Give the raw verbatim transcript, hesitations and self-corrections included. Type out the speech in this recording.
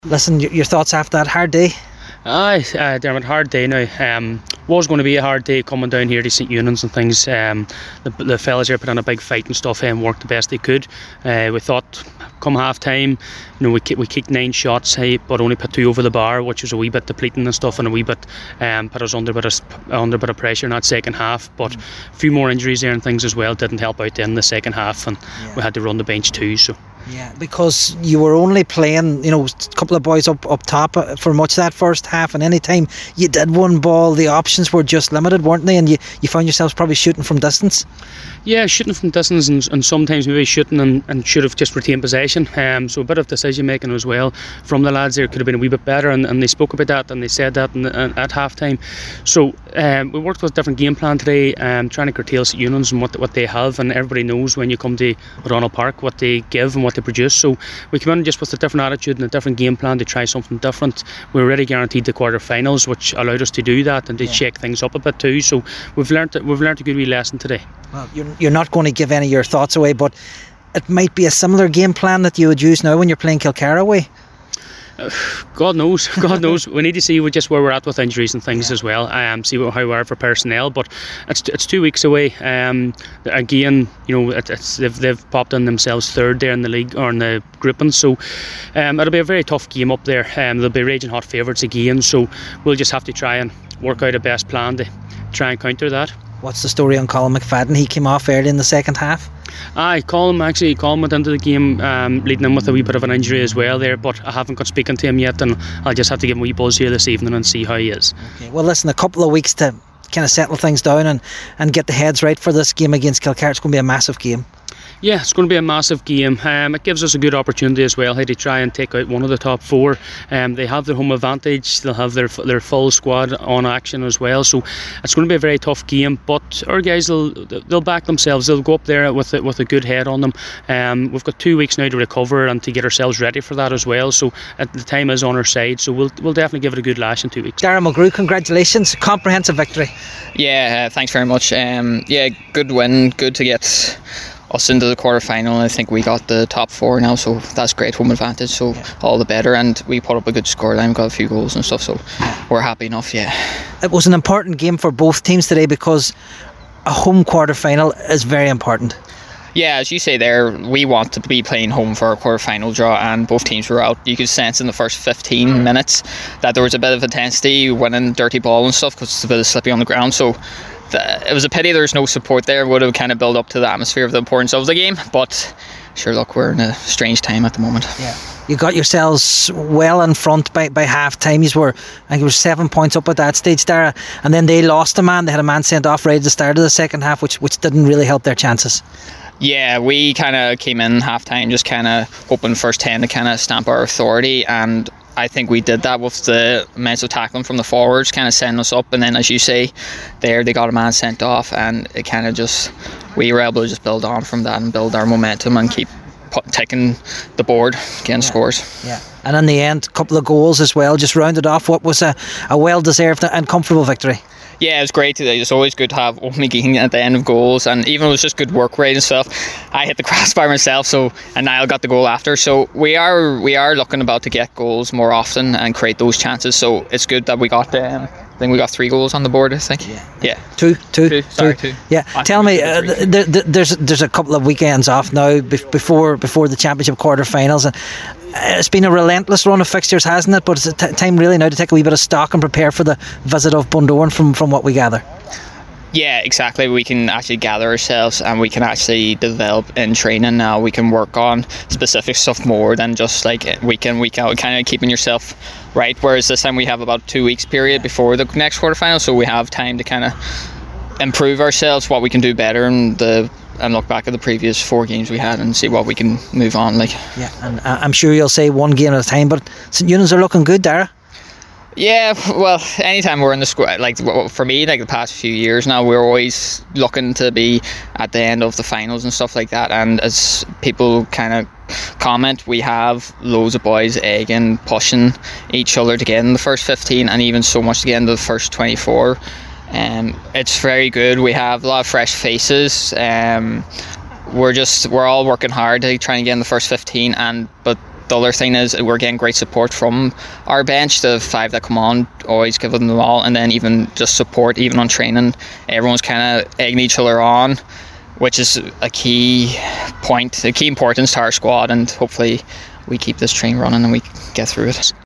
Listen, your, your thoughts after that hard day? Aye, uh, Dermot, hard day now. Um, was going to be a hard day coming down here to St Eunan's and things. Um, the, the fellas here put on a big fight and stuff and worked the best they could. Uh, we thought come half time, you know, we we kicked nine shots, hey, but only put two over the bar, which was a wee bit depleting and stuff, and a wee bit um, put us under a bit of under a bit of pressure in that second half. But mm. a few more injuries there and things as well didn't help out in the second half, and yeah. we had to run the bench too. So. Yeah, because you were only playing, you know, a couple of boys up, up top for much of that first half, and any time you did one ball, the options were just limited, weren't they? And you, you found yourselves probably shooting from distance. Yeah, shooting from distance, and, and sometimes maybe shooting and, and should have just retained possession. Um, so a bit of decision making as well from the lads there could have been a wee bit better, and, and they spoke about that and they said that in the, at half time. So um, we worked with a different game plan today, um, trying to curtail St Eunan's and what what they have, and everybody knows when you come to Ronald Park what they give and what they produce. So we came in just with a different attitude and a different game plan to try something different. We were already guaranteed the quarter-finals, which allowed us to do that and to yeah. shake things up a bit too. So we've learned we've learned a good wee lesson today. Well, you're, you're not going to give any of your thoughts away, but it might be a similar game plan that you would use now when you're playing Kilcara away. God knows, God knows. We need to see just where we're at with injuries and things yeah. as well. Um, see how we are for personnel, but it's it's two weeks away. Um, again, you know, it, it's they've they've popped in themselves third there in the league or in the grouping, so um, it'll be a very tough game up there. Um, they'll be raging hot favourites again, so we'll just have to try and work out a best plan to try and counter that. What's the story on Colin McFadden? He came off early in the second half. Aye, Colin actually Colin went into the game um, leading in with a wee bit of an injury as well there, but I haven't got speaking to him yet, and I'll just have to give him a wee buzz here this evening and see how he is. Okay. Well, listen, a couple of weeks to kind of settle things down and, and get the heads right for this game against Kilcara. It's going to be a massive game. Yeah, it's going to be a massive game. Um, it gives us a good opportunity as well, hey, to try and take out one of the top four. Um, they have their home advantage. They'll have their their full squad on action as well. So it's going to be a very tough game. But our guys will they'll back themselves. They'll go up there with a, with a good head on them. Um, we've got two weeks now to recover and to get ourselves ready for that as well. So at the time is on our side. So we'll we'll definitely give it a good lash in two weeks. Darragh Mulgrew, congratulations, comprehensive victory. Yeah, uh, thanks very much. Um, yeah, good win. Good to get us into the quarter final. I think we got the top four now, so that's great, home advantage, so yeah. all the better, and we put up a good scoreline, got a few goals and stuff, so we're happy enough. Yeah, it was an important game for both teams today because a home quarter final is very important. Yeah, as you say there, we want to be playing home for a quarter final draw, and both teams were out. You could sense in the first fifteen minutes that there was a bit of intensity, winning dirty ball and stuff, because it's a bit slippy on the ground, so it was a pity there's no support there. It would have kind of built up to the atmosphere of the importance of the game, but sure, look, we're in a strange time at the moment. Yeah, you got yourselves well in front by, by half time. You were, I think it was seven points up at that stage, Darragh, and then they lost a man. They had a man sent off right at the start of the second half, which which didn't really help their chances. Yeah, we kind of came in half time just kind of hoping first ten to kind of stamp our authority, and I think we did that with the mental tackling from the forwards, kind of setting us up, and then as you say there, they got a man sent off, and it kind of just, we were able to just build on from that and build our momentum and keep put, taking the board, getting yeah. scores. Yeah, and in the end, a couple of goals as well, just rounded off what was a, a well-deserved and comfortable victory. Yeah, it was great. It's always good to have Owen McGeehan at the end of goals, and even it was just good work rate and stuff. I hit the crossbar myself, so and Niall got the goal after. So we are we are looking about to get goals more often and create those chances. So it's good that we got um, I think we got three goals on the board. I think. Yeah. Yeah. Two. Two. Two. Sorry, two. Yeah. I Tell me, uh, th- th- there's there's a couple of weekends off now before before the championship quarter-finals, and it's been a relentless run of fixtures, hasn't it? But it's a t- time really now to take a wee bit of stock and prepare for the visit of Bundoran from, from what we gather. Yeah, exactly. We can actually gather ourselves and we can actually develop in training now. We can work on specific stuff more than just like week in, week out, kind of keeping yourself right. Whereas this time we have about two weeks period before the next quarterfinal, so we have time to kind of improve ourselves, what we can do better, and the and look back at the previous four games we had and see what we can move on like. Yeah, and I'm sure you'll say one game at a time, but St Eunan's are looking good, Darragh. Yeah, well, anytime we're in the squad, like for me, like the past few years now, we're always looking to be at the end of the finals and stuff like that. And as people kind of comment, we have loads of boys egging, pushing each other to get in the first fifteen, and even so much to get into the first twenty-four. Um, it's very good. We have a lot of fresh faces. Um, we're just we're all working hard to try and get in the first fifteen, and but the other thing is we're getting great support from our bench. The five that come on, always give them the all, and then even just support, even on training, everyone's kind of egging each other on, which is a key point, a key importance to our squad, and hopefully we keep this train running and we get through it.